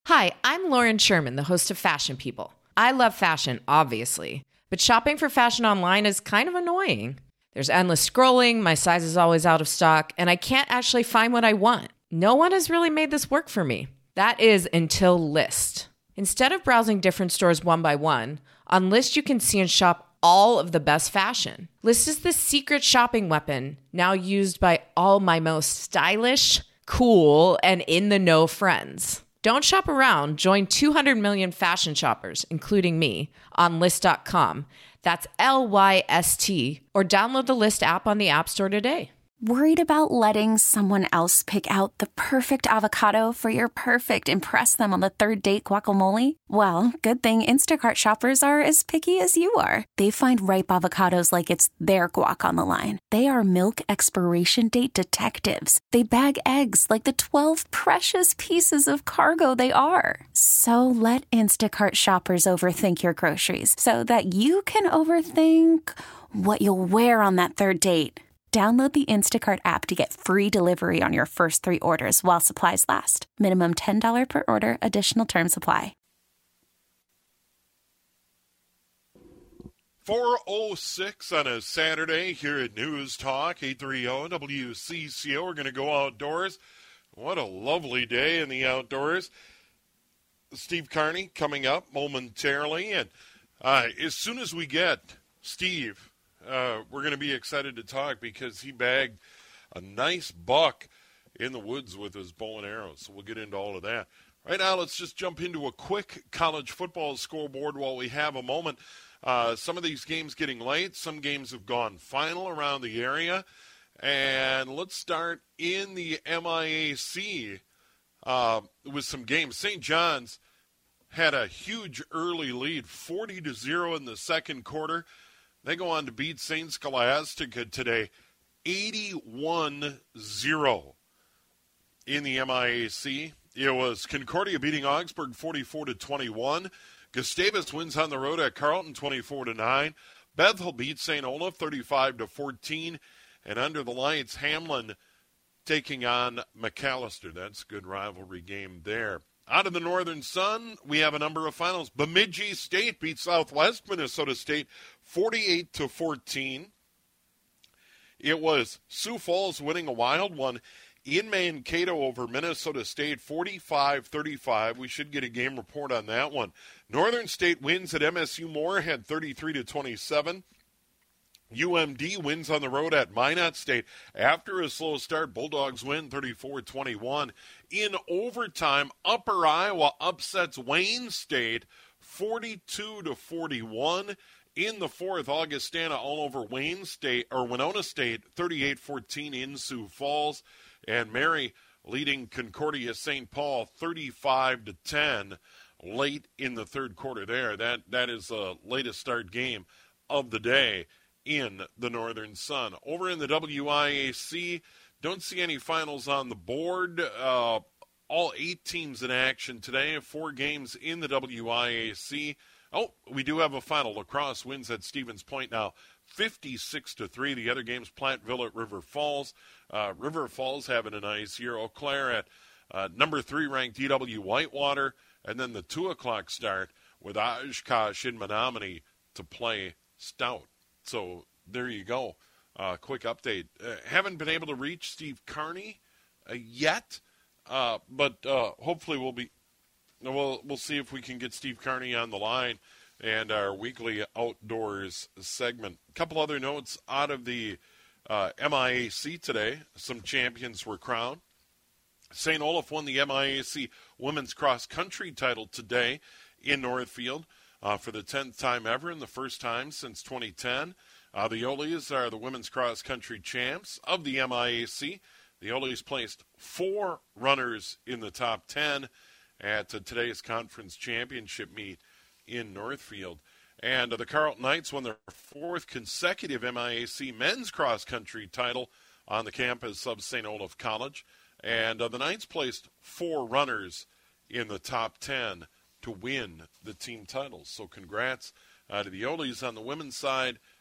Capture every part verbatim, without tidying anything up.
Hi, I'm Lauren Sherman, the host of Fashion People. I love fashion, obviously, but shopping for fashion online is kind of annoying. There's endless scrolling, my size is always out of stock, and I can't actually find what I want. No one has really made this work for me. That is until Lyst. Instead of browsing different stores one by one, on Lyst you can see and shop all of the best fashion. Lyst is the secret shopping weapon, now used by all my most stylish, cool, and in-the-know friends. Don't shop around. Join two hundred million fashion shoppers, including me, on Lyst dot com. That's L Y S T. Or download the Lyst app on the App Store today. Worried about letting someone else pick out the perfect avocado for your perfect impress them on the third date guacamole? Well, good thing Instacart shoppers are as picky as you are. They find ripe avocados like it's their guac on the line. They are milk expiration date detectives. They bag eggs like the twelve precious pieces of cargo they are. So let Instacart shoppers overthink your groceries so that you can overthink what you'll wear on that third date. Download the Instacart app to get free delivery on your first three orders while supplies last. Minimum ten dollars per order. Additional terms apply. four oh six on a Saturday here at News Talk, eight thirty W C C O. We're going to go outdoors. What a lovely day in the outdoors. Steve Carney coming up momentarily. And uh, as soon as we get Steve, Uh, we're going to be excited to talk because he bagged a nice buck in the woods with his bow and arrows. So we'll get into all of that. Right now, let's just jump into a quick college football scoreboard while we have a moment. Uh, some of these games getting late. Some games have gone final around the area. And let's start in the M I A C uh, with some games. Saint John's had a huge early lead, forty to zero in the second quarter. They go on to beat Saint Scholastica today, eighty-one zero in the M I A C. It was Concordia beating Augsburg forty-four to twenty-one. Gustavus wins on the road at Carleton twenty-four to nine. Bethel beats Saint Olaf thirty-five to fourteen. And under the lights, Hamlin taking on McAllister. That's a good rivalry game there. Out of the Northern Sun, we have a number of finals. Bemidji State beats Southwest Minnesota State forty-eight to fourteen. It was Sioux Falls winning a wild one in Mankato over Minnesota State forty-five thirty-five. We should get a game report on that one. Northern State wins at M S U Moorhead thirty-three to twenty-seven. U M D wins on the road at Minot State. After a slow start, Bulldogs win thirty-four twenty-one. In overtime, Upper Iowa upsets Wayne State forty-two to forty-one. In the fourth, Augustana all over Wayne State or Winona State thirty-eight fourteen in Sioux Falls. And Mary leading Concordia Saint Paul thirty-five to ten late in the third quarter there. That that is the latest start game of the day in the Northern Sun. Over in the W I A C, don't see any finals on the board. Uh, all eight teams in action today, four games in the W I A C. Oh, we do have a final. Lacrosse wins at Stevens Point now, fifty-six to three. The other games, Plantville at River Falls. Uh, River Falls having a nice year. Eau Claire at uh, number three ranked D W Whitewater. And then the two o'clock start with Oshkosh in Menominee to play Stout. So there you go. Uh, quick update. Uh, haven't been able to reach Steve Carney uh, yet, uh, but uh, hopefully we'll be. We'll we'll see if we can get Steve Carney on the line and our weekly outdoors segment. A couple other notes out of the uh, M I A C today. Some champions were crowned. Saint Olaf won the M I A C women's cross country title today in Northfield. Uh, for the tenth time ever and the first time since twenty ten. Uh, the Oleas are the women's cross-country champs of the M I A C. The Oleas placed four runners in the top ten at uh, today's conference championship meet in Northfield. And uh, the Carleton Knights won their fourth consecutive M I A C men's cross-country title on the campus of Saint Olaf College. And uh, the Knights placed four runners in the top ten to win the team titles. So congrats uh, to the Oleas on the women's side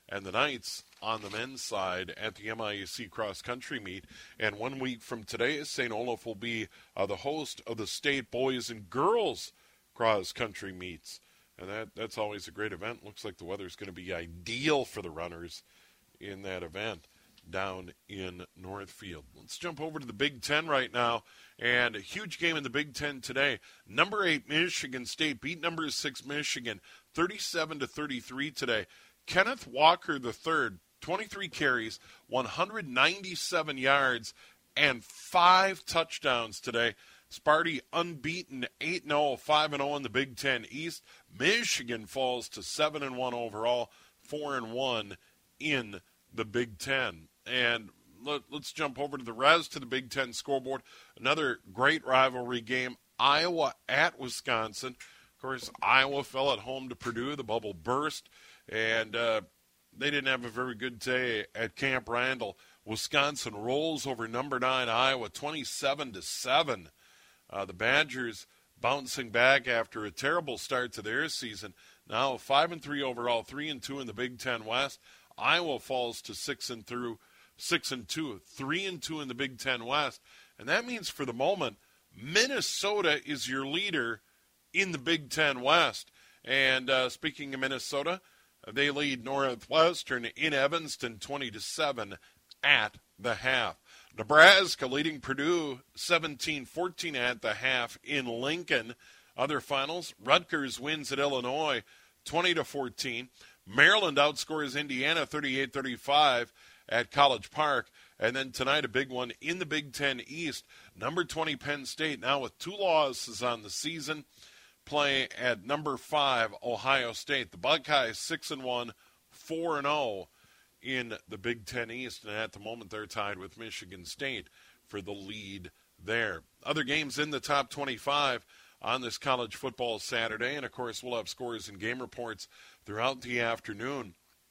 and the Knights on the men's side at the M I A C cross-country meet. And one week from today, Saint Olaf will be uh, the host of the state boys and girls cross-country meets. And that, that's always a great event. Looks like the weather's going to be ideal for the runners in that event down in Northfield. Let's jump over to the Big Ten right now. And a huge game in the Big Ten today. Number eight Michigan State beat number six Michigan thirty-seven to thirty-three today. Kenneth Walker the third, twenty-three carries, one hundred ninety-seven yards, and five touchdowns today. Sparty unbeaten, eight and oh, five and oh in the Big Ten East. Michigan falls to seven and one overall, four and one in the Big Ten. And let, let's jump over to the rest of the Big Ten scoreboard. Another great rivalry game, Iowa at Wisconsin. Of course, Iowa fell at home to Purdue. The bubble burst, and uh, they didn't have a very good day at Camp Randall. Wisconsin rolls over number nine Iowa, twenty-seven to seven. Uh, the Badgers bouncing back after a terrible start to their season. Now five and three overall, three and two in the Big Ten West. Iowa falls to six and through, six and two, three and two in the Big Ten West, and that means for the moment, Minnesota is your leader in the Big Ten West. And uh, speaking of Minnesota, they lead Northwestern in Evanston, twenty to seven at the half. Nebraska leading Purdue seventeen fourteen at the half in Lincoln. Other finals, Rutgers wins at Illinois twenty to fourteen. Maryland outscores Indiana thirty-eight thirty-five at College Park. And then tonight, a big one in the Big Ten East. Number twenty Penn State, now with two losses on the season, play at number five Ohio State. The Buckeyes six and one, four and oh in the Big Ten East. And at the moment, they're tied with Michigan State for the lead there. Other games in the top twenty-five on this college football Saturday. And, of course, we'll have scores and game reports throughout the afternoon.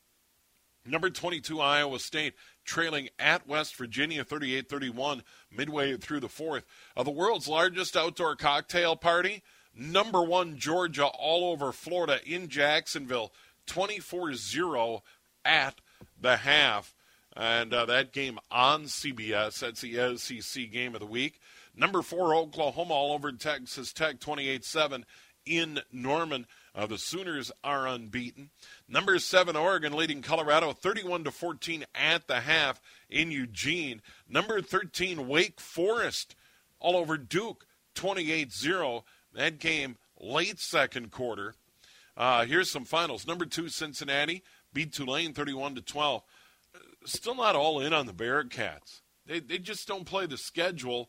Number twenty-two, Iowa State, trailing at West Virginia thirty-eight thirty-one midway through the fourth. Uh, the world's largest outdoor cocktail party, number one, Georgia, all over Florida in Jacksonville, twenty-four zero at the half. And uh, that game on C B S, that's the S E C game of the week. Number four, Oklahoma, all over Texas Tech, twenty-eight seven in Norman. Uh, the Sooners are unbeaten. Number seven, Oregon leading Colorado thirty-one to fourteen at the half in Eugene. Number thirteen, Wake Forest all over Duke twenty-eight zero. That game late second quarter. Uh, here's some finals. Number two, Cincinnati beat Tulane thirty-one to twelve. Still not all in on the Bearcats. They they just don't play the schedule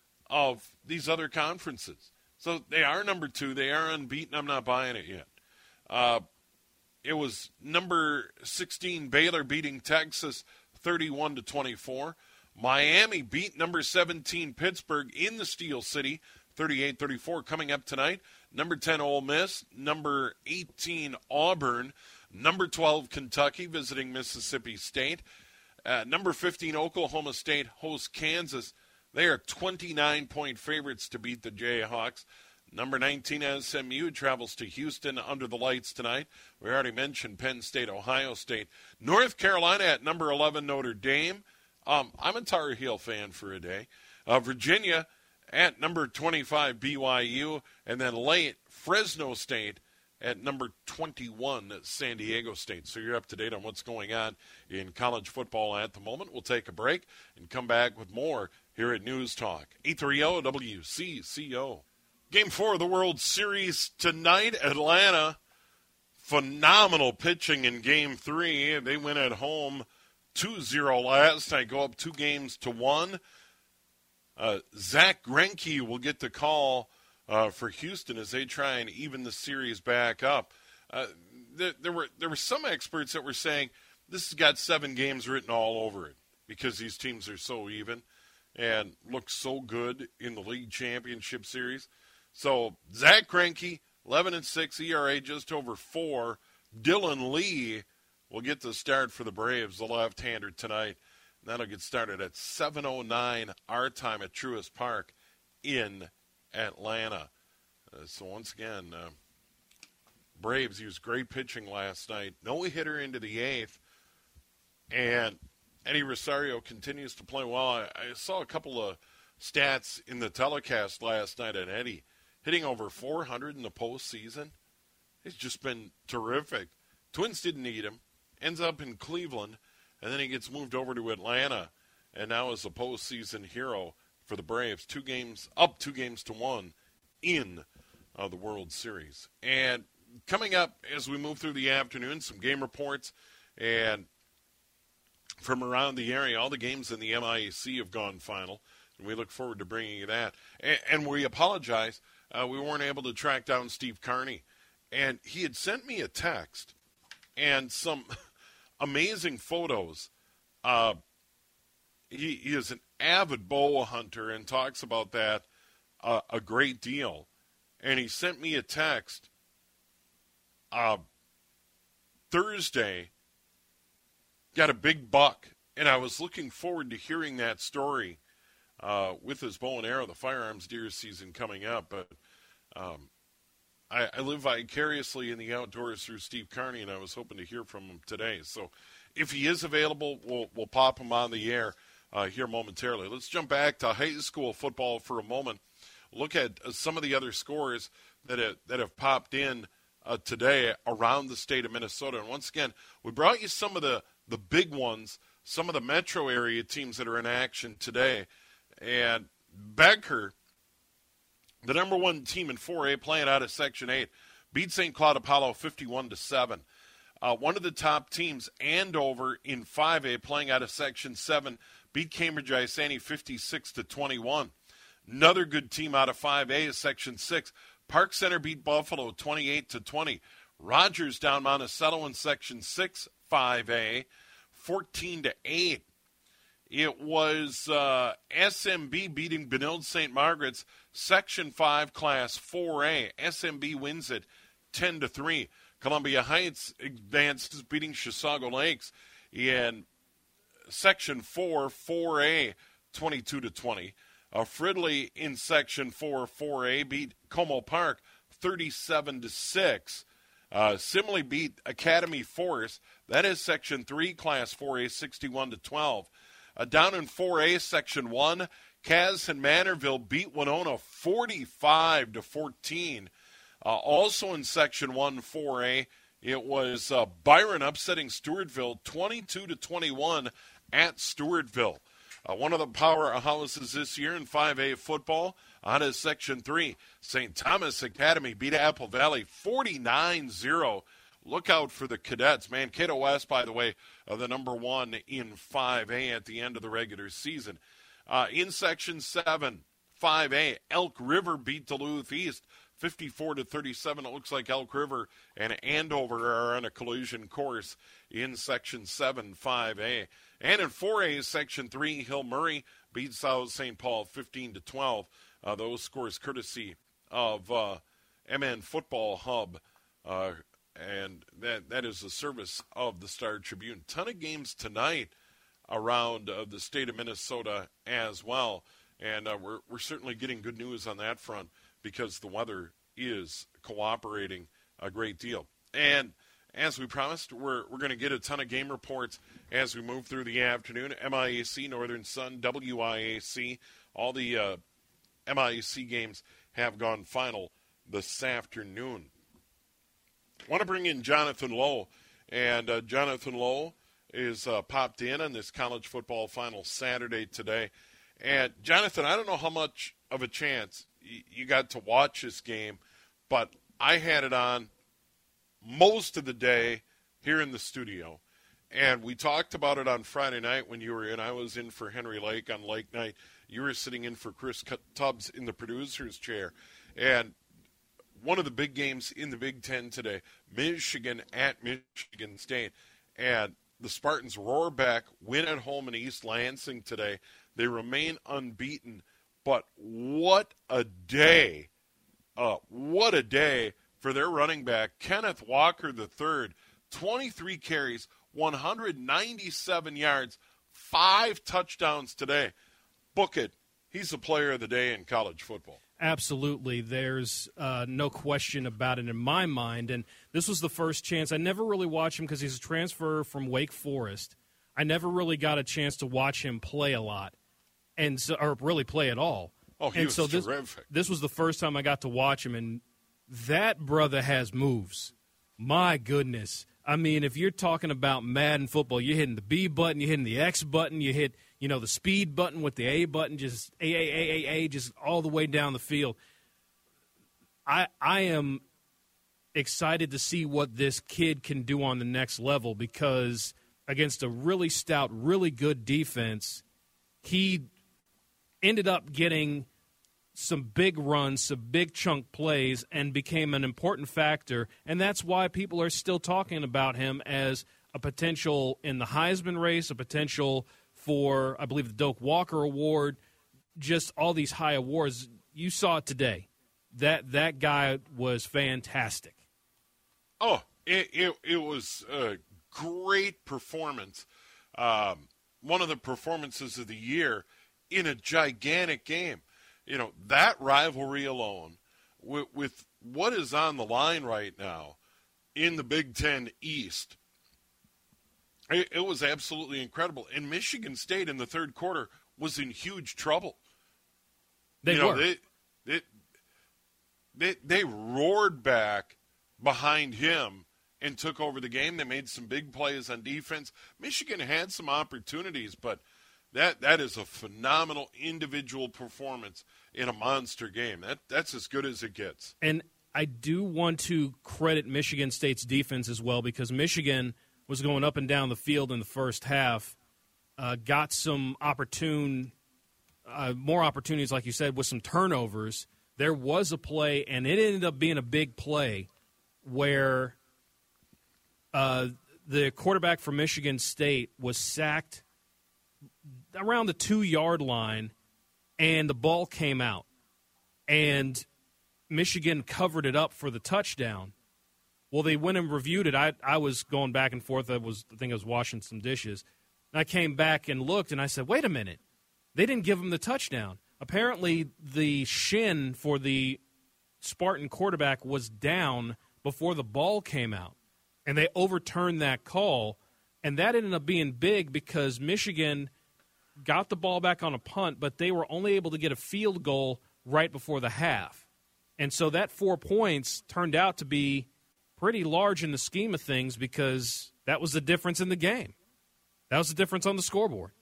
of these other conferences. So they are number two. They are unbeaten. I'm not buying it yet. Uh, it was number sixteen Baylor beating Texas thirty-one to twenty-four. Miami beat number seventeen Pittsburgh in the Steel City thirty-eight thirty-four. Coming up tonight, number ten Ole Miss, number eighteen Auburn, number twelve Kentucky visiting Mississippi State, uh, number fifteen Oklahoma State hosts Kansas. They are twenty-nine point favorites to beat the Jayhawks. Number nineteen S M U travels to Houston under the lights tonight. We already mentioned Penn State, Ohio State. North Carolina at number eleven Notre Dame. Um, I'm a Tar Heel fan for a day. Uh, Virginia at number twenty-five B Y U. And then late, Fresno State at number twenty-one San Diego State. So you're up to date on what's going on in college football at the moment. We'll take a break and come back with more here at News Talk, eight thirty W C C O. Game four of the World Series tonight, Atlanta. Phenomenal pitching in game three. They win at home two zero last night, go up two games to one. Uh, Zach Greinke will get the call uh, for Houston as they try and even the series back up. Uh, there, there were there were some experts that were saying this has got seven games written all over it because these teams are so even and look so good in the league championship series. So Zach Greinke, eleven and six, E R A just over four. Dylan Lee will get the start for the Braves, the left-hander tonight. That'll get started at seven oh nine our time at Truist Park in Atlanta. Uh, so once again, uh, Braves used great pitching last night. No hitter into the eighth. And Eddie Rosario continues to play well. I, I saw a couple of stats in the telecast last night on Eddie, hitting over four hundred in the postseason. It's just been terrific. Twins didn't need him. Ends up in Cleveland, and then he gets moved over to Atlanta, and now is a postseason hero for the Braves. Two games, up two games to one in uh, the World Series. And coming up as we move through the afternoon, some game reports, and from around the area, all the games in the M I A C have gone final, and we look forward to bringing you that. And, and we apologize, uh, we weren't able to track down Steve Carney, and he had sent me a text and some amazing photos. Uh, he, he is an avid boa hunter and talks about that uh, a great deal. And he sent me a text uh, Thursday, got a big buck, and I was looking forward to hearing that story uh, with his bow and arrow, the firearms deer season coming up. But um, I, I live vicariously in the outdoors through Steve Carney, and I was hoping to hear from him today. So if he is available, we'll, we'll pop him on the air uh, here momentarily. Let's jump back to high school football for a moment. Look at uh, some of the other scores that have, that have popped in uh, today around the state of Minnesota. And once again, we brought you some of the, the big ones, some of the metro area teams that are in action today. And Becker, the number one team in four A, playing out of Section eight, beat Saint Cloud Apollo fifty-one to seven. Uh, one of the top teams, Andover, in five A, playing out of Section seven, beat Cambridge Isani fifty-six to twenty-one. Another good team out of five A is Section six. Park Center beat Buffalo twenty-eight to twenty. Rogers down Monticello in Section six, five A, fourteen to eight. It was uh, S M B beating Benilde Saint Margaret's Section five Class four A. S M B wins it ten to three. Columbia Heights advances beating Chisago Lakes in Section four, four A, twenty-two to twenty. Uh, Fridley in Section four, four A beat Como Park thirty-seven to six. Uh, Simley beat Academy Forest. That is Section three, Class four A, sixty-one to twelve. Uh, down in four A, Section one, Cass and Manorville beat Winona forty-five to fourteen. Uh, also in Section one, four A, it was uh, Byron upsetting Stewartville twenty-two to twenty-one at Stewartville. Uh, one of the powerhouses this year in five A football out of Section three, Saint Thomas Academy beat Apple Valley forty-nine zero. Look out for the Cadets. Mankato West, by the way, uh, the number one in five A at the end of the regular season. Uh, in Section seven, five A, Elk River beat Duluth East fifty-four to thirty-seven. It looks like Elk River and Andover are on a collision course in Section seven, five A. And in four A, Section three, Hill Murray beat South Saint Paul fifteen to twelve. Uh, those scores courtesy of uh, M N Football Hub, uh, and that that is the service of the Star Tribune. Ton of games tonight around uh, the state of Minnesota as well, and uh, we're we're certainly getting good news on that front because the weather is cooperating a great deal. And as we promised, we're we're going to get a ton of game reports as we move through the afternoon. M I A C, Northern Sun, W I A C, all the uh, M I A C games have gone final this afternoon. I want to bring in Jonathan Lowe, and uh, Jonathan Lowe is uh, popped in on this college football final Saturday today. And Jonathan, I don't know how much of a chance y- you got to watch this game, but I had it on most of the day here in the studio, and we talked about it on Friday night when you were in. I was in for Henry Lake on Lake Night. You were sitting in for Chris Tubbs in the producer's chair. And one of the big games in the Big Ten today, Michigan at Michigan State. And the Spartans roar back, win at home in East Lansing today. They remain unbeaten. But what a day. Uh, what a day for their running back, Kenneth Walker the third. twenty-three carries, one hundred ninety-seven yards, five touchdowns today. Book it. He's the player of the day in college football. Absolutely. There's uh, no question about it in my mind. And this was the first chance. I never really watched him because he's a transfer from Wake Forest. I never really got a chance to watch him play a lot, and so, or really play at all. Oh, he and was so this, terrific. This was the first time I got to watch him, and that brother has moves. My goodness. I mean, if you're talking about Madden football, you're hitting the B button, you're hitting the X button, you hit, you know, the speed button with the A button, just A, A, A, A, A, just all the way down the field. I I am excited to see what this kid can do on the next level because against a really stout, really good defense, he ended up getting some big runs, some big chunk plays, and became an important factor. And that's why people are still talking about him as a potential in the Heisman race, a potential for, I believe, the Doak Walker Award, just all these high awards. You saw it today. That that guy was fantastic. Oh, it it, it was a great performance. Um, one of the performances of the year in a gigantic game. You know, that rivalry alone, with, with what is on the line right now in the Big Ten East, it, it was absolutely incredible. And Michigan State in the third quarter was in huge trouble. They you know, were. They, they, they, they roared back behind him and took over the game. They made some big plays on defense. Michigan had some opportunities, but that that is a phenomenal individual performance in a monster game. That That's as good as it gets. And I do want to credit Michigan State's defense as well because Michigan was going up and down the field in the first half, uh, got some opportune, uh, more opportunities, like you said, with some turnovers. There was a play, and it ended up being a big play, where uh, the quarterback for Michigan State was sacked around the two-yard line, and the ball came out. And Michigan covered it up for the touchdown. Well, they went and reviewed it. I, I was going back and forth. I, was, I think I was washing some dishes. And I came back and looked, and I said, wait a minute. They didn't give him the touchdown. Apparently, the shin for the Spartan quarterback was down before the ball came out. And they overturned that call, and that ended up being big because Michigan got the ball back on a punt, but they were only able to get a field goal right before the half. And so that four points turned out to be pretty large in the scheme of things because that was the difference in the game. That was the difference on the scoreboard.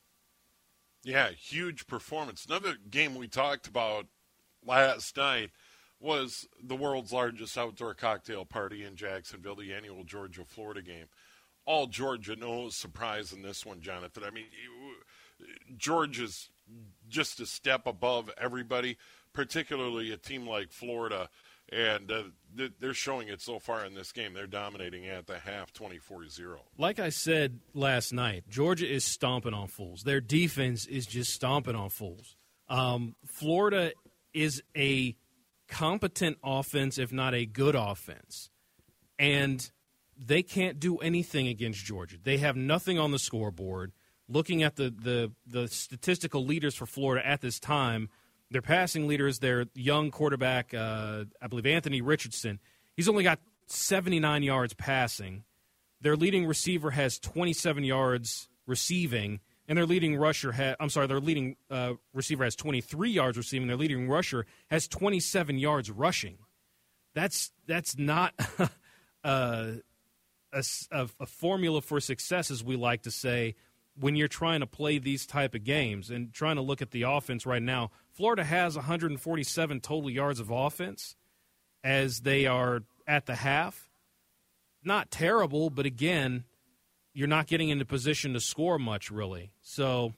Yeah, huge performance. Another game we talked about last night was the world's largest outdoor cocktail party in Jacksonville, the annual Georgia-Florida game. All Georgia, no surprise in this one, Jonathan. I mean, Georgia's just a step above everybody, particularly a team like Florida, and uh, they're showing it so far in this game. They're dominating at the half, twenty-four zero. Like I said last night, Georgia is stomping on fools. Their defense is just stomping on fools. Um, Florida is a competent offense, if not a good offense, and they can't do anything against Georgia. They have nothing on the scoreboard. Looking at the, the, the statistical leaders for Florida at this time, their passing leaders, their young quarterback, uh, I believe Anthony Richardson, he's only got seventy-nine yards passing. Their leading receiver has twenty-seven yards receiving, and their leading rusher has, I'm sorry, their leading uh, receiver has twenty-three yards receiving. Their leading rusher has twenty-seven yards rushing. That's that's not uh, a, a, a formula for success, as we like to say, when you're trying to play these type of games and trying to look at the offense right now. Florida has one hundred forty-seven total yards of offense as they are at the half. Not terrible, but again, you're not getting into position to score much, really. So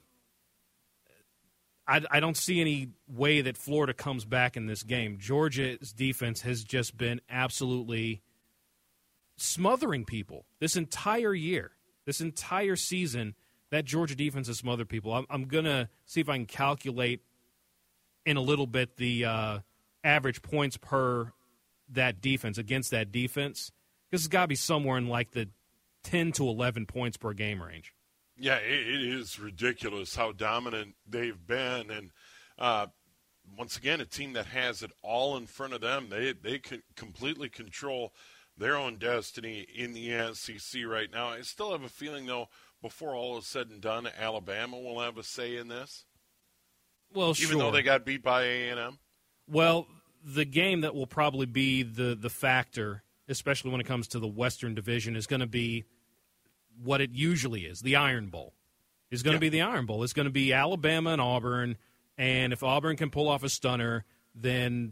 I, I don't see any way that Florida comes back in this game. Georgia's defense has just been absolutely smothering people this entire year, this entire season. That Georgia defense has smothered people. I'm, I'm going to see if I can calculate in a little bit the uh, average points per that defense, against that defense, because it's got to be somewhere in like the ten to eleven points per game range. Yeah, it, it is ridiculous how dominant they've been. And uh, once again, a team that has it all in front of them. They, they can completely control their own destiny in the S E C right now. I still have a feeling, though, before all is said and done, Alabama will have a say in this? Well, Even sure. though they got beat by A and M? Well, the game that will probably be the, the factor, especially when it comes to the Western Division, is going to be what it usually is, the Iron Bowl. It's going to Yeah. be the Iron Bowl. It's going to be Alabama and Auburn, and if Auburn can pull off a stunner, then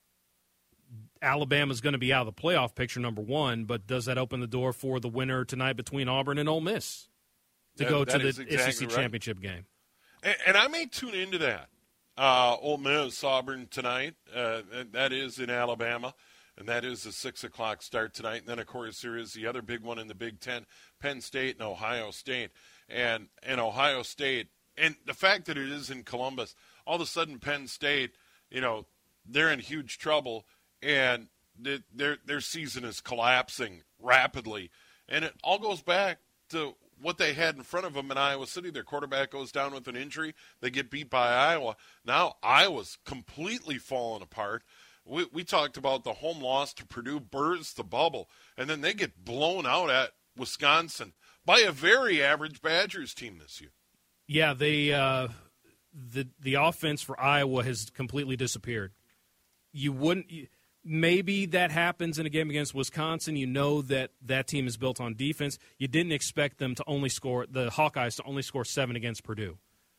Alabama's going to be out of the playoff picture, number one, but does that open the door for the winner tonight between Auburn and Ole Miss to That- go that to is the exactly S E C right. championship game? And, and I may tune into that. Uh, Ole Miss, Auburn tonight. Uh, that is in Alabama, and that is a six o'clock start tonight. And then, of course, there is the other big one in the Big Ten, Penn State and Ohio State. And, and Ohio State, and the fact that it is in Columbus, all of a sudden Penn State, you know, they're in huge trouble, and th- their their season is collapsing rapidly. And it all goes back to what they had in front of them in Iowa City. Their quarterback goes down with an injury. They get beat by Iowa. Now Iowa's completely fallen apart. We, we talked about the home loss to Purdue bursts the bubble, and then they get blown out at Wisconsin by a very average Badgers team this year. Yeah, they uh, the the offense for Iowa has completely disappeared. You wouldn't maybe that happens in a game against Wisconsin. You know that that team is built on defense. You didn't expect them to only score the Hawkeyes to only score seven against Purdue.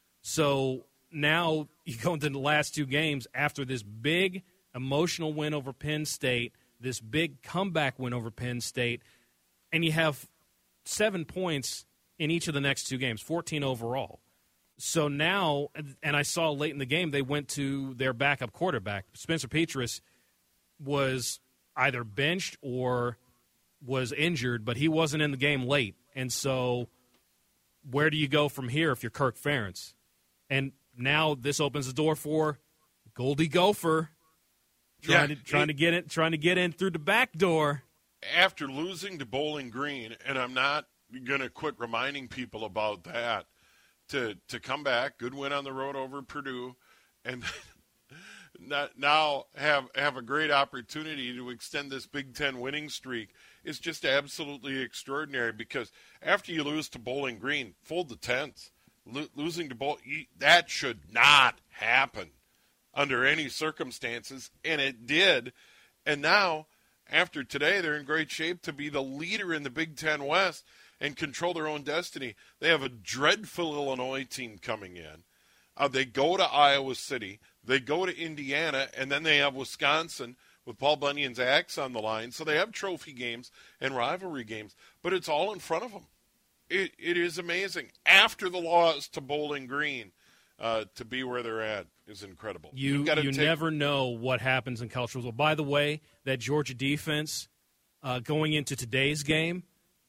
So now you go into the last two games after this big emotional win over Penn State, this big comeback win over Penn State, and you have seven points in each of the next two games, fourteen overall. So now, and I saw late in the game, they went to their backup quarterback. Spencer Petras was either benched or was injured, but he wasn't in the game late. And so where do you go from here if you're Kirk Ferentz? And now this opens the door for Goldie Gopher trying, Yeah, to, trying it- to get it, trying to get in through the back door. After losing to Bowling Green, and I'm not going to quit reminding people about that, to to come back, good win on the road over Purdue, and not, now have have a great opportunity to extend this Big Ten winning streak is just absolutely extraordinary. Because after you lose to Bowling Green, fold the tents, Lo- losing to Bowl, that should not happen under any circumstances, and it did. And now, after today, they're in great shape to be the leader in the Big Ten West and control their own destiny. They have a dreadful Illinois team coming in. Uh, they go to Iowa City. They go to Indiana, and then they have Wisconsin with Paul Bunyan's axe on the line. So they have trophy games and rivalry games, but it's all in front of them. It, it is amazing. After the loss to Bowling Green, uh, to be where they're at is incredible. You You've gotta you take- never know what happens in college football. By the way, that Georgia defense uh, going into today's game,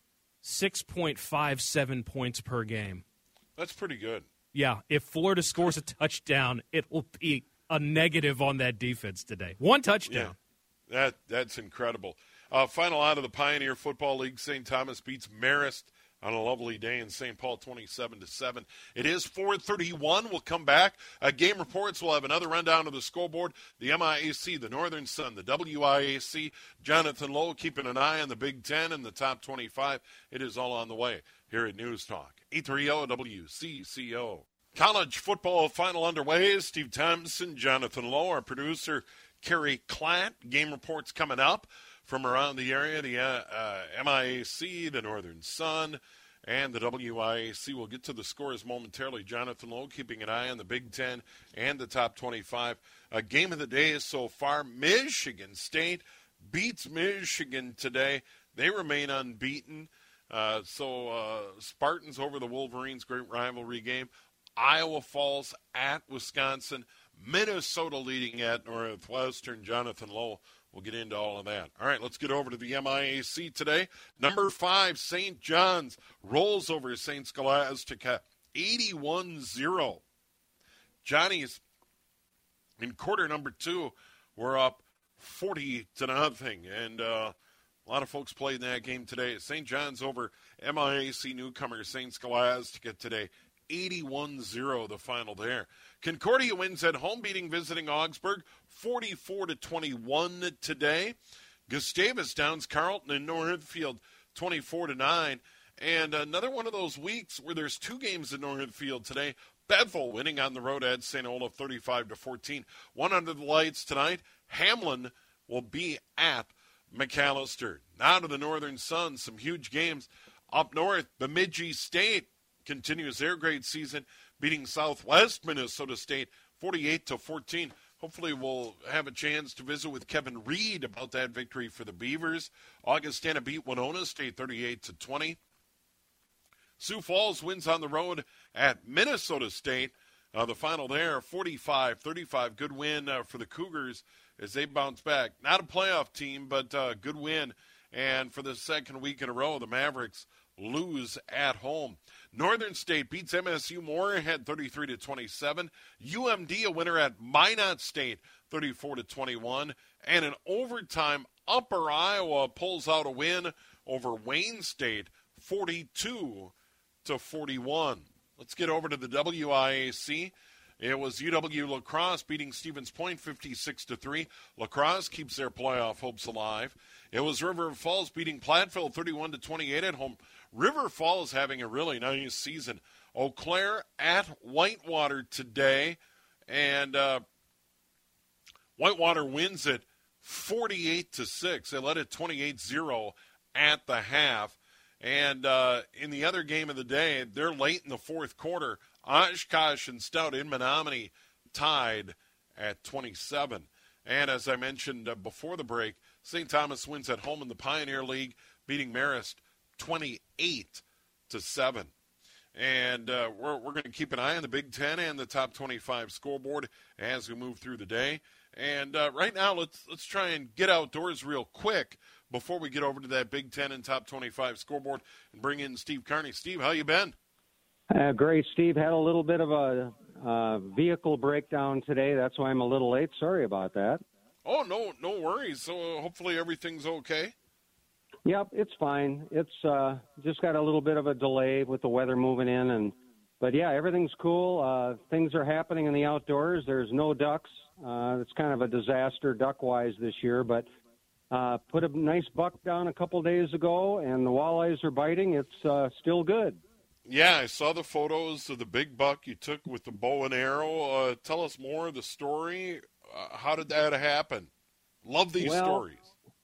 six point five seven points per game. That's pretty good. Yeah, if Florida scores a touchdown, it will be a negative on that defense today. One touchdown. Yeah, that that's incredible. Uh, final out of the Pioneer Football League, Saint Thomas beats Marist on a lovely day in Saint Paul, twenty-seven to seven. It is four thirty-one. We'll come back. Uh, game reports. We'll have another rundown of the scoreboard. The M I A C, the Northern Sun, the W I A C. Jonathan Lowe keeping an eye on the Big Ten and the top twenty-five. It is all on the way here at News Talk eight thirty W C C O. College football final underway. Steve Thompson, Jonathan Lowe, our producer, Kerry Klatt. Game reports coming up from around the area. The uh, uh, M I A C, the Northern Sun, and the W I A C. We'll get to the scores momentarily. Jonathan Lowe keeping an eye on the Big Ten and the top twenty-five. A game of the day so far. Michigan State beats Michigan today. They remain unbeaten. Uh, so uh, Spartans over the Wolverines, great rivalry game. Iowa falls at Wisconsin. Minnesota leading at Northwestern. Jonathan Lowe will get into all of that. All right, let's get over to the M I A C today. Number five, Saint John's rolls over Saint Scholastica, eighty-one zero. Johnny's in quarter number two were up forty to nothing, and uh, a lot of folks played in that game today. Saint John's over M I A C newcomer Saint Scholastica today, eighty-one zero the final there. Concordia wins at home, beating visiting Augsburg forty-four to twenty-one today. Gustavus downs Carleton in Northfield twenty-four to nine. And another one of those weeks where there's two games in Northfield today. Bethel winning on the road at Saint Olaf thirty-five to fourteen. One under the lights tonight. Hamlin will be at McAllister. Now to the Northern Sun, some huge games. Up north, Bemidji State continues their great season, beating Southwest Minnesota State forty-eight to fourteen. Hopefully we'll have a chance to visit with Kevin Reed about that victory for the Beavers. Augustana beat Winona State thirty-eight to twenty. Sioux Falls wins on the road at Minnesota State. Uh, the final there, forty-five thirty-five. Good win uh, for the Cougars as they bounce back. Not a playoff team, but uh, good win. And for the second week in a row, the Mavericks lose at home. Northern State beats M S U Moorhead thirty-three to twenty-seven. U M D a winner at Minot State thirty-four to twenty-one. And in overtime, Upper Iowa pulls out a win over Wayne State forty-two to forty-one. Let's get over to the W I A C. It was U W La Crosse beating Stevens Point fifty-six to three. La Crosse keeps their playoff hopes alive. It was River Falls beating Platteville thirty-one to twenty-eight at home. River Falls having a really nice season. Eau Claire at Whitewater today, and uh, Whitewater wins it forty-eight to six. They led it twenty-eight zero at the half. And uh, in the other game of the day, they're late in the fourth quarter. Oshkosh and Stout in Menominee tied at twenty-seven. And as I mentioned uh, before the break, Saint Thomas wins at home in the Pioneer League, beating Marist twenty-eight to seven. And uh, we're, we're going to keep an eye on the Big Ten and the top twenty-five scoreboard as we move through the day. And uh, right now, let's let's try and get outdoors real quick before we get over to that Big Ten and top twenty-five scoreboard and bring in Steve Carney. Steve, how you been? Uh, great, Steve. Had a little bit of a uh, vehicle breakdown today. That's why I'm a little late. Sorry about that. Oh, no, no worries. So uh, hopefully everything's okay. Yep, it's fine. It's uh, just got a little bit of a delay with the weather moving in, and but yeah, everything's cool. Uh, things are happening in the outdoors. There's no ducks. Uh, it's kind of a disaster duck-wise this year, but uh, put a nice buck down a couple days ago, and the walleyes are biting. It's uh, still good. Yeah, I saw the photos of the big buck you took with the bow and arrow. Uh, tell us more of the story. Uh, how did that happen? Love these well, stories.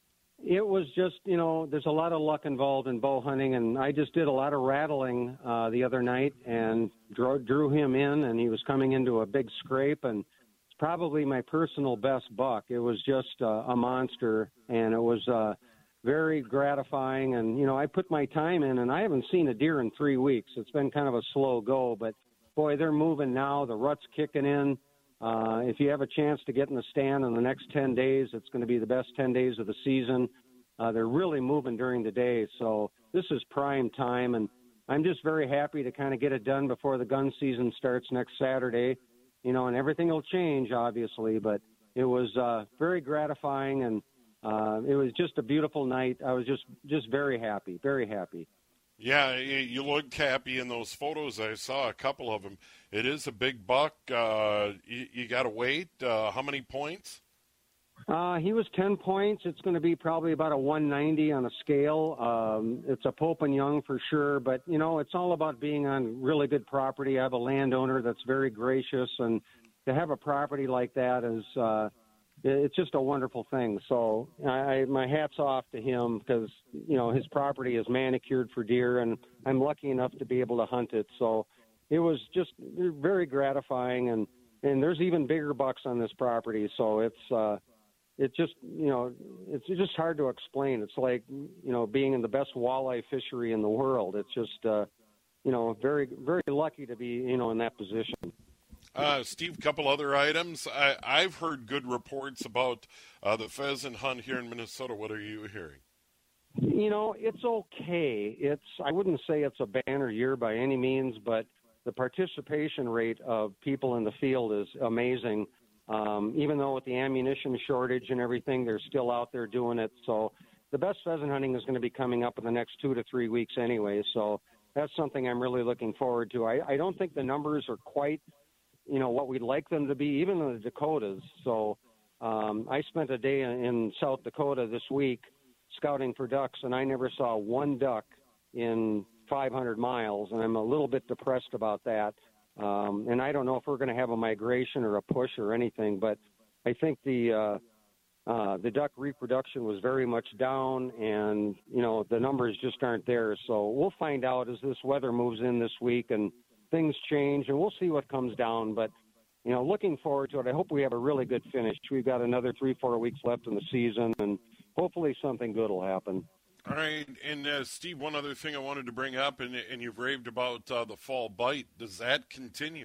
It was just, you know, there's a lot of luck involved in bow hunting, and I just did a lot of rattling uh, the other night and drew, drew him in, and he was coming into a big scrape, and it's probably my personal best buck. It was just uh, a monster, and it was uh, very gratifying, and, you know, I put my time in, and I haven't seen a deer in three weeks. It's been kind of a slow go, but, boy, they're moving now. The rut's kicking in. Uh, if you have a chance to get in the stand in the next ten days, it's going to be the best ten days of the season. Uh, they're really moving during the day, so this is prime time, and I'm just very happy to kind of get it done before the gun season starts next Saturday, you know, and everything will change, obviously, but it was uh, very gratifying, and uh, it was just a beautiful night. I was just, just very happy, very happy. Yeah, you looked happy in those photos. I saw a couple of them. It is a big buck. Uh, you you got to wait. Uh, how many points? Uh, he was ten points. It's going to be probably about a one ninety on a scale. Um, it's a Pope and Young for sure, but, you know, it's all about being on really good property. I have a landowner that's very gracious, and to have a property like that is uh, it's just a wonderful thing. So I, my hat's off to him because, you know, his property is manicured for deer, and I'm lucky enough to be able to hunt it. So it was just very gratifying, and, and there's even bigger bucks on this property. So it's uh, it's just, you know, it's just hard to explain. It's like, you know, being in the best walleye fishery in the world. It's just, uh, you know, very, very lucky to be, you know, in that position. Uh, Steve, a couple other items. I, I've heard good reports about uh, the pheasant hunt here in Minnesota. What are you hearing? You know, it's okay. It's I wouldn't say it's a banner year by any means, but the participation rate of people in the field is amazing. Um, even though with the ammunition shortage and everything, they're still out there doing it. So the best pheasant hunting is going to be coming up in the next two to three weeks anyway. So that's something I'm really looking forward to. I, I don't think the numbers are quite, you know, what we'd like them to be, even in the Dakotas. So um, I spent a day in South Dakota this week scouting for ducks, and I never saw one duck in five hundred miles, and I'm a little bit depressed about that. Um, and I don't know if we're going to have a migration or a push or anything, but I think the uh, uh, the duck reproduction was very much down, and you know the numbers just aren't there. So we'll find out as this weather moves in this week and things change, and we'll see what comes down. But you know, looking forward to it. I hope we have a really good finish. We've got another three, four weeks left in the season, and hopefully something good will happen. All right, and uh, Steve, one other thing I wanted to bring up, and, and you've raved about uh, the fall bite. Does that continue?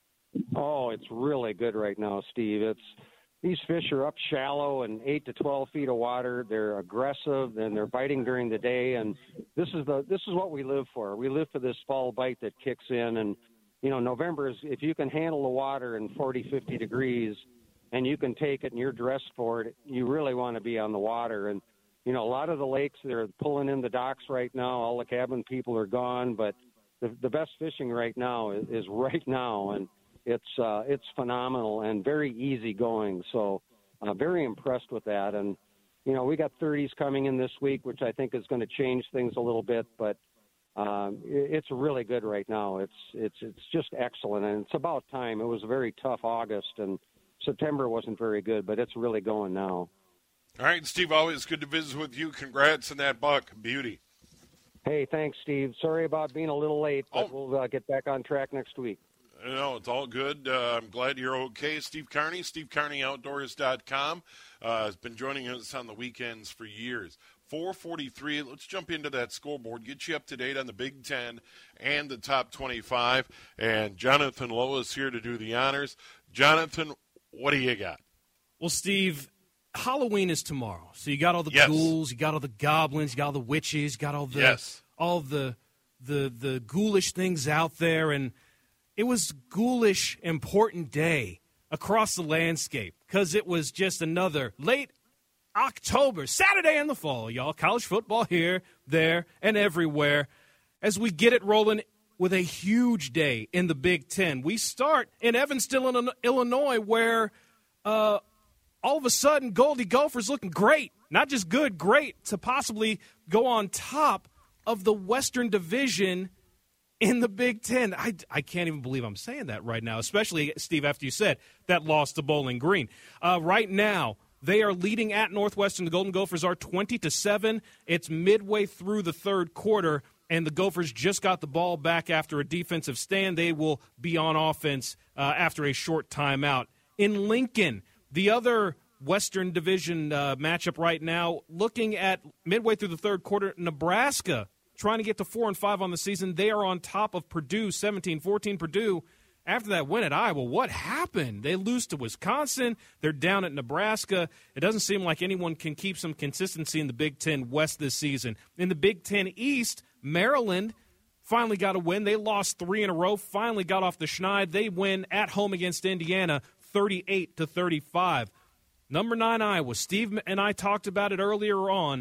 Oh, it's really good right now, Steve. It's these fish are up shallow and eight to twelve feet of water. They're aggressive and they're biting during the day, and this is the this is what we live for. We live for this fall bite that kicks in, and you know, November is if you can handle the water in forty, fifty degrees, and you can take it and you're dressed for it. You really want to be on the water. And you know, a lot of the lakes, they're pulling in the docks right now. All the cabin people are gone, but the, the best fishing right now is, is right now, and it's uh, it's phenomenal and very easy going. So uh, very impressed with that. And, you know, we got thirties coming in this week, which I think is going to change things a little bit, but um, it, it's really good right now. It's, it's, it's just excellent, and it's about time. It was a very tough August, and September wasn't very good, but it's really going now. All right, Steve, always good to visit with you. Congrats on that buck. Beauty. Hey, thanks, Steve. Sorry about being a little late, but oh. we'll uh, get back on track next week. No, it's all good. Uh, I'm glad you're okay. Steve Carney, steve carney outdoors dot com, uh, has been joining us on the weekends for years. four forty-three, let's jump into that scoreboard, get you up to date on the Big Ten and the top twenty-five. And Jonathan Lowe is here to do the honors. Jonathan, what do you got? Well, Steve, Halloween is tomorrow, so you got all the yes. ghouls, you got all the goblins, you got all the witches, you got all the yes. all the the the ghoulish things out there, and it was ghoulish important day across the landscape because it was just another late October, Saturday in the fall, y'all. College football here, there, and everywhere as we get it rolling with a huge day in the Big Ten. We start in Evanston, Illinois, where uh, all of a sudden Goldie Gophers looking great, not just good, great, to possibly go on top of the Western Division in the Big Ten. I, I can't even believe I'm saying that right now, especially, Steve, after you said that loss to Bowling Green. Uh, right now, they are leading at Northwestern. The Golden Gophers are twenty to seven. It's midway through the third quarter, and the Gophers just got the ball back after a defensive stand. They will be on offense uh, after a short timeout. In Lincoln, the other Western Division uh, matchup right now, looking at midway through the third quarter, Nebraska trying to get to four and five on the season. They are on top of Purdue, seventeen fourteen. Purdue, after that win at Iowa, what happened? They lose to Wisconsin. They're down at Nebraska. It doesn't seem like anyone can keep some consistency in the Big Ten West this season. In the Big Ten East, Maryland finally got a win. They lost three in a row, finally got off the schneid. They win at home against Indiana, thirty-eight to thirty-five. Number nine, Iowa. Steve and I talked about it earlier on.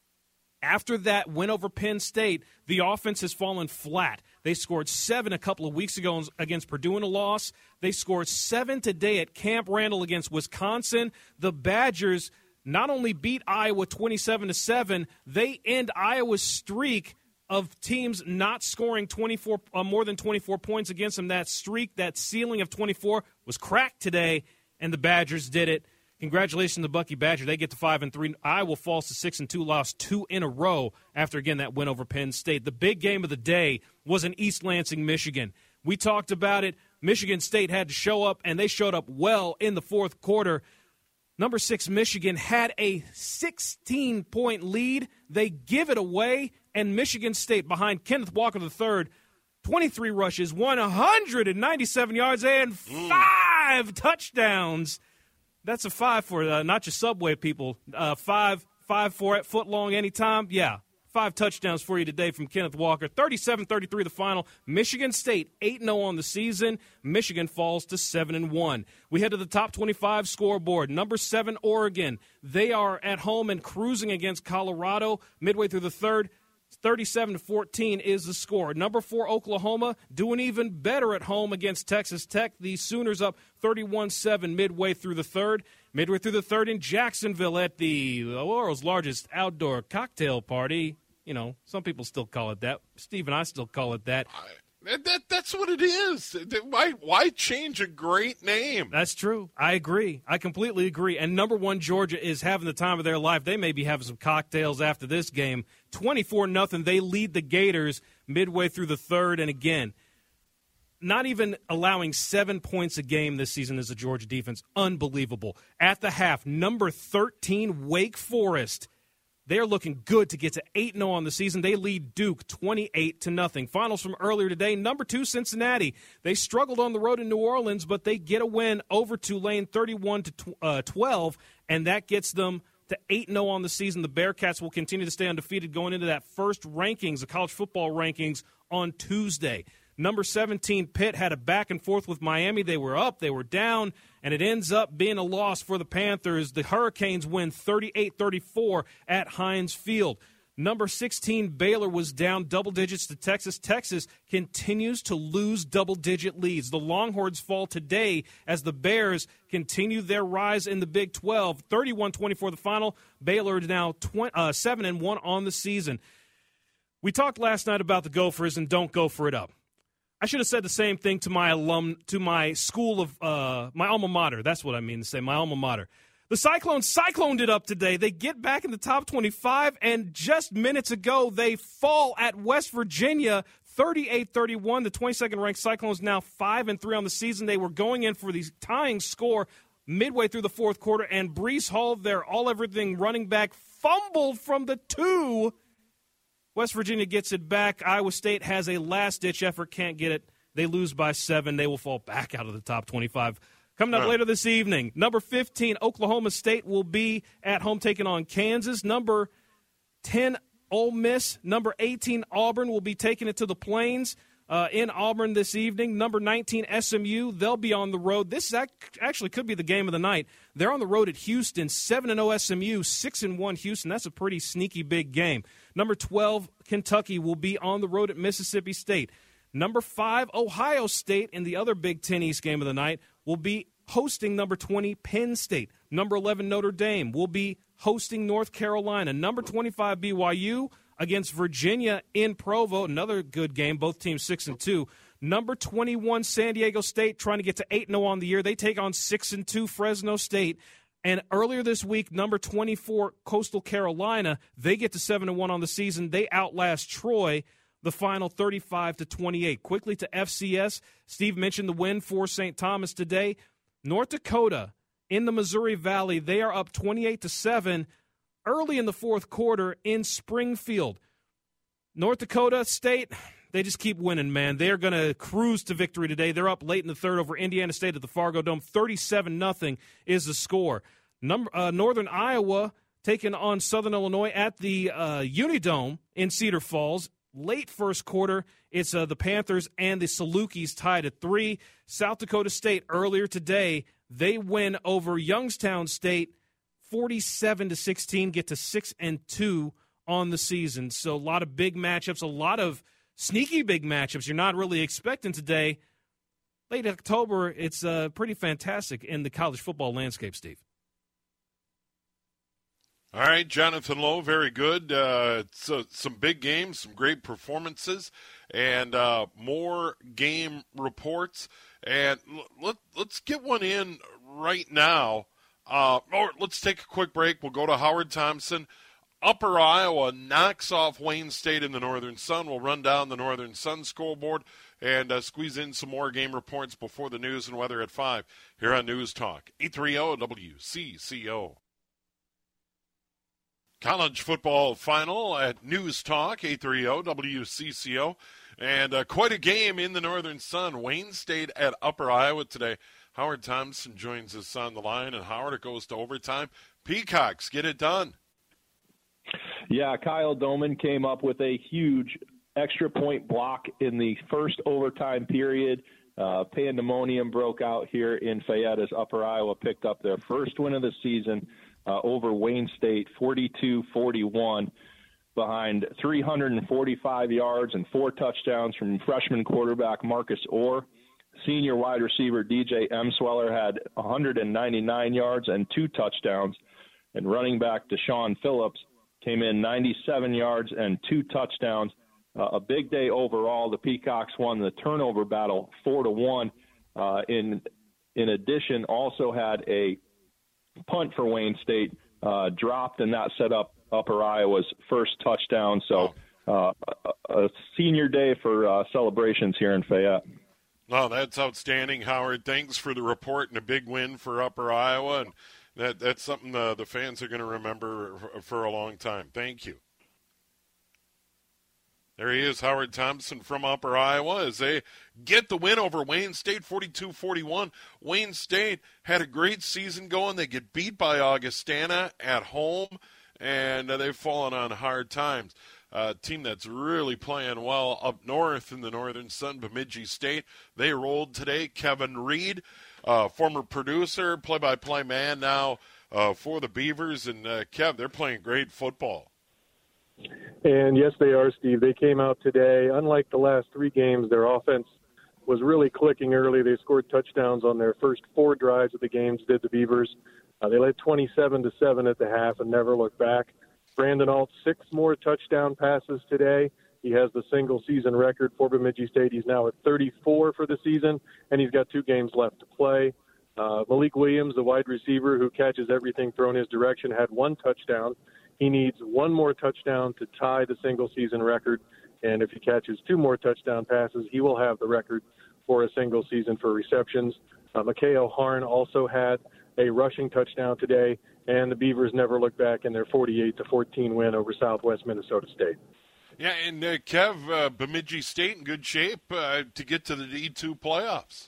After that win over Penn State, the offense has fallen flat. They scored seven a couple of weeks ago against Purdue in a loss. They scored seven today at Camp Randall against Wisconsin. The Badgers not only beat Iowa twenty-seven to seven, they end Iowa's streak of teams not scoring twenty-four uh, more than twenty-four points against them. That streak, that ceiling of twenty-four, was cracked today, and the Badgers did it. Congratulations to Bucky Badger. They get to five and three. Iowa falls to six and two, lost two in a row after again that win over Penn State. The big game of the day was in East Lansing, Michigan. We talked about it. Michigan State had to show up, and they showed up well in the fourth quarter. Number six, Michigan had a sixteen-point lead. They give it away, and Michigan State behind Kenneth Walker the third, twenty-three rushes, one hundred ninety-seven yards, and five touchdowns. That's a five for uh, not just Subway people. Uh, five, five for it, foot long anytime. Yeah, five touchdowns for you today from Kenneth Walker. thirty-seven thirty-three the final. Michigan State eight and oh on the season. Michigan falls to seven and one. We head to the top twenty-five scoreboard. Number seven, Oregon. They are at home and cruising against Colorado midway through the third. thirty-seven to fourteen is the score. Number four, Oklahoma, doing even better at home against Texas Tech. The Sooners up thirty-one seven midway through the third. Midway through the third in Jacksonville at the world's largest outdoor cocktail party, You know, some people still call it that. Steve and I still call it that. I- That, that that's what it is. Why why change a great name? That's true. I agree. I completely agree. And number one, Georgia is having the time of their life. They may be having some cocktails after this game. twenty-four nothing. They lead the Gators midway through the third. And again, not even allowing seven points a game this season as a Georgia defense. Unbelievable. At the half, number thirteen, Wake Forest. They're looking good to get to eight and oh on the season. They lead Duke twenty-eight to nothing. Finals from earlier today, number two, Cincinnati. They struggled on the road in New Orleans, but they get a win over Tulane thirty-one to twelve, and that gets them to eight and oh on the season. The Bearcats will continue to stay undefeated going into that first rankings, the college football rankings, on Tuesday. Number seventeen, Pitt, had a back and forth with Miami. They were up, they were down, and it ends up being a loss for the Panthers. The Hurricanes win thirty-eight thirty-four at Heinz Field. Number sixteen, Baylor, was down double digits to Texas. Texas continues to lose double-digit leads. The Longhorns fall today as the Bears continue their rise in the Big twelve. thirty-one twenty-four the final. Baylor is now seven and one on the season. We talked last night about the Gophers and don't go for it up. I should have said the same thing to my alum, to my school of, uh, my alma mater. That's what I mean to say, my alma mater. The Cyclones cycloned it up today. They get back in the top twenty-five, and just minutes ago, they fall at West Virginia, thirty-eight thirty-one. The twenty-second ranked Cyclones now five and three on the season. They were going in for the tying score midway through the fourth quarter, and Breece Hall, their all-everything running back, fumbled from the two. West Virginia gets it back. Iowa State has a last-ditch effort, can't get it. They lose by seven. They will fall back out of the top twenty-five. Coming up later this evening, number fifteen, Oklahoma State will be at home taking on Kansas. Number ten, Ole Miss. Number eighteen, Auburn, will be taking it to the Plains uh, in Auburn this evening. Number nineteen, S M U, they'll be on the road. This actually could be the game of the night. They're on the road at Houston, seven and oh S M U, six and one Houston. That's a pretty sneaky big game. Number twelve, Kentucky, will be on the road at Mississippi State. Number five, Ohio State, in the other Big Ten East game of the night, will be hosting number twenty, Penn State. Number eleven, Notre Dame, will be hosting North Carolina. Number twenty-five, B Y U, against Virginia in Provo. Another good game, both teams six and two. Number twenty-one, San Diego State, trying to get to eight and oh on the year. They take on six and two Fresno State. And earlier this week, number twenty-four, Coastal Carolina, they get to seven and one on the season. They outlast Troy, the final thirty-five to twenty-eight. Quickly to F C S, Steve mentioned the win for Saint Thomas today. North Dakota in the Missouri Valley, they are up twenty-eight to seven early in the fourth quarter in Springfield. North Dakota State, they just keep winning, man. They are going to cruise to victory today. They're up late in the third over Indiana State at the Fargo Dome. thirty-seven nothing is the score. Number uh, Northern Iowa taking on Southern Illinois at the uh, Unidome in Cedar Falls. Late first quarter, it's uh, the Panthers and the Salukis tied at three. South Dakota State earlier today, they win over Youngstown State forty-seven to sixteen, get to six and two on the season. So a lot of big matchups, a lot of sneaky big matchups you're not really expecting today. Late October, it's uh, pretty fantastic in the college football landscape, Steve. All right, Jonathan Lowe, very good. Uh, so some big games, some great performances, and uh, more game reports. And l- let, let's get one in right now. Uh, or let's take a quick break. We'll go to Howard Thompson. Upper Iowa knocks off Wayne State in the Northern Sun. We'll run down the Northern Sun scoreboard and uh, squeeze in some more game reports before the news and weather at five here on News Talk, eight thirty W C C O. College football final at News Talk, eight thirty W C C O. And uh, quite a game in the Northern Sun. Wayne State at Upper Iowa today. Howard Thompson joins us on the line. And Howard, it goes to overtime. Peacocks get it done. Yeah, Kyle Doman came up with a huge extra point block in the first overtime period. Uh, pandemonium broke out here in Fayette as Upper Iowa picked up their first win of the season uh, over Wayne State, forty-two forty-one, behind three hundred forty-five yards and four touchdowns from freshman quarterback Marcus Orr. Senior wide receiver D J Emsweller had one hundred ninety-nine yards and two touchdowns, and running back Deshaun Phillips came in ninety-seven yards and two touchdowns. Uh, a big day overall. The Peacocks won the turnover battle four to one. Uh, in in addition, also had a punt for Wayne State uh, dropped, and that set up Upper Iowa's first touchdown. So uh, a, a senior day for uh, celebrations here in Fayette. Oh, that's outstanding, Howard. Thanks for the report and a big win for Upper Iowa. And that that's something the, the fans are going to remember for, for a long time. Thank you. There he is, Howard Thompson from Upper Iowa, as they get the win over Wayne State, forty-two forty-one. Wayne State had a great season going. They get beat by Augustana at home, and uh, they've fallen on hard times. A uh, team that's really playing well up north in the Northern Sun, Bemidji State. They rolled today. Kevin Reed, uh, former producer, play-by-play man now uh, for the Beavers. And, uh, Kev, they're playing great football. And, yes, they are, Steve. They came out today. Unlike the last three games, their offense was really clicking early. They scored touchdowns on their first four drives of the games, did the Beavers. Uh, they led twenty-seven to seven at the half and never looked back. Brandon Alt, six more touchdown passes today. He has the single-season record for Bemidji State. He's now at thirty-four for the season, and he's got two games left to play. Uh, Malik Williams, the wide receiver who catches everything thrown his direction, had one touchdown. He needs one more touchdown to tie the single-season record, and if he catches two more touchdown passes, he will have the record for a single season for receptions. Uh, Mikhail Harn also had a rushing touchdown today, and the Beavers never looked back in their forty-eight to fourteen win over Southwest Minnesota State. Yeah, and uh, Kev, uh, Bemidji State in good shape uh, to get to the D two playoffs.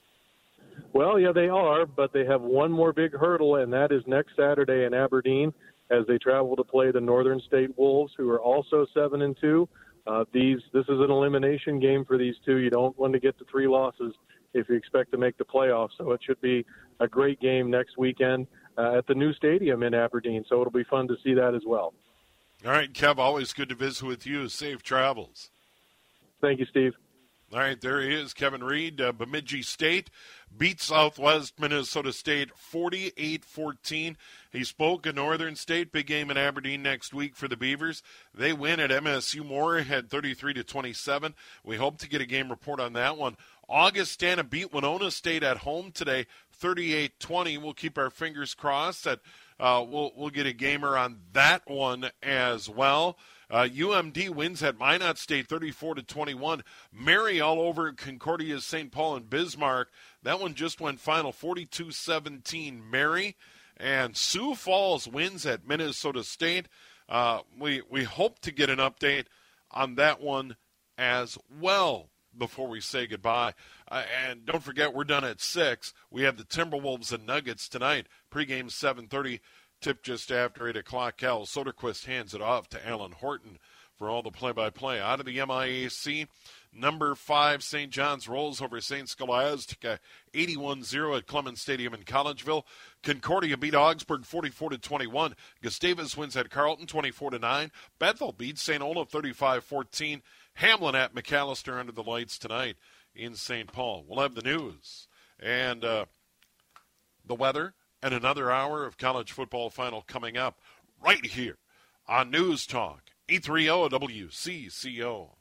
Well, yeah, they are, but they have one more big hurdle, and that is next Saturday in Aberdeen as they travel to play the Northern State Wolves, who are also seven and two. Uh, these this is an elimination game for these two. You don't want to get to three losses if you expect to make the playoffs. So it should be a great game next weekend uh, at the new stadium in Aberdeen. So it'll be fun to see that as well. All right, Kev, always good to visit with you. Safe travels. Thank you, Steve. All right, there he is, Kevin Reed. Uh, Bemidji State beat Southwest Minnesota State forty-eight fourteen. He spoke at Northern State, big game in Aberdeen next week for the Beavers. They win at M S U Moorhead thirty-three to twenty-seven. We hope to get a game report on that one. Augustana beat Winona State at home today, thirty-eight twenty. We'll keep our fingers crossed that uh, we'll we'll get a gamer on that one as well. Uh, U M D wins at Minot State thirty-four to twenty-one. Mary all over Concordia, Saint Paul, and Bismarck. That one just went final forty-two seventeen Mary. And Sioux Falls wins at Minnesota State. Uh, we, we hope to get an update on that one as well before we say goodbye. Uh, and don't forget, we're done at six. We have the Timberwolves and Nuggets tonight. Pregame seven thirty. Tip just after eight o'clock. Cal Soderquist hands it off to Alan Horton for all the play-by-play. Out of the M I A C, number five, Saint John's rolls over Saint Scholastica eighty-one zero at Clemens Stadium in Collegeville. Concordia beat Augsburg forty-four to twenty-one. Gustavus wins at Carleton twenty-four to nine. Bethel beats Saint Olaf thirty-five fourteen. Hamlin at McAllister under the lights tonight in Saint Paul. We'll have the news and uh, the weather and another hour of college football final coming up right here on News Talk eight thirty W C C O.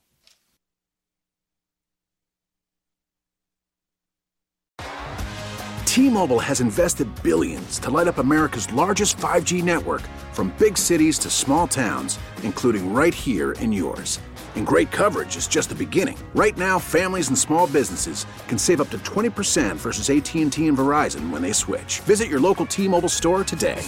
T-Mobile has invested billions to light up America's largest five G network, from big cities to small towns, including right here in yours. And great coverage is just the beginning. Right now, families and small businesses can save up to twenty percent versus A T and T and Verizon when they switch. Visit your local T-Mobile store today.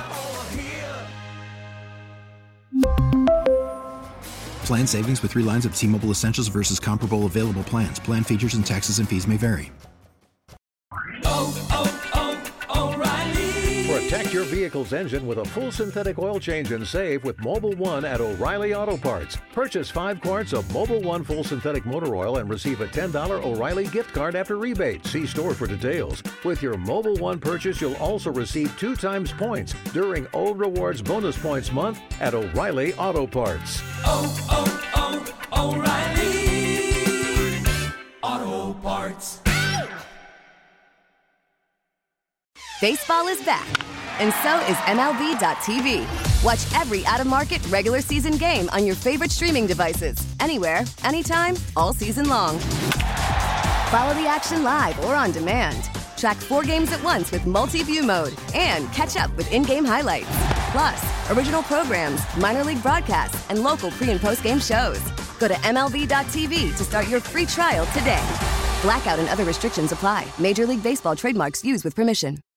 Plan savings with three lines of T-Mobile Essentials versus comparable available plans. Plan features and taxes and fees may vary. Oh, oh, oh, O'Reilly. Protect your vehicle's engine with a full synthetic oil change and save with Mobil one at O'Reilly Auto Parts. Purchase five quarts of Mobil one full synthetic motor oil and receive a ten dollars O'Reilly gift card after rebate. See store for details. With your Mobil one purchase, you'll also receive two times points during O Rewards Bonus Points Month at O'Reilly Auto Parts. Oh, oh, oh, O'Reilly Auto Parts. Baseball is back, and so is M L B dot T V. Watch every out-of-market, regular season game on your favorite streaming devices, anywhere, anytime, all season long. Follow the action live or on demand. Track four games at once with multi-view mode and catch up with in-game highlights. Plus, original programs, minor league broadcasts, and local pre- and post-game shows. Go to M L B dot T V to start your free trial today. Blackout and other restrictions apply. Major League Baseball trademarks used with permission.